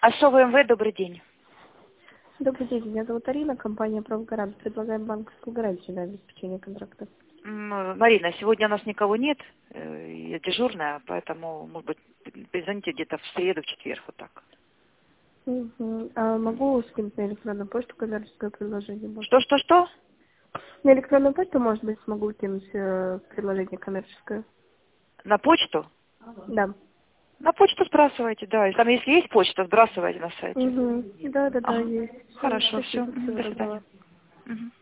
АСО ВМВ, добрый день. Добрый день, меня зовут Арина, компания «Правгарант». Предлагаем банковскую гарантию на обеспечение контракта. Марина, сегодня у нас никого нет, я дежурная, поэтому, может быть, перезвоните где-то в среду, в четверг, вот так. А могу скинуть на электронную почту коммерческое предложение? Может? Что? На электронную почту, может быть, смогу кинуть предложение коммерческое? На почту? Да. На почту сбрасывайте, да. И там, если есть почта, сбрасывайте на сайте. Да, Ага. есть. Хорошо, все. Спасибо, всего До доброго. свидания. Мгм.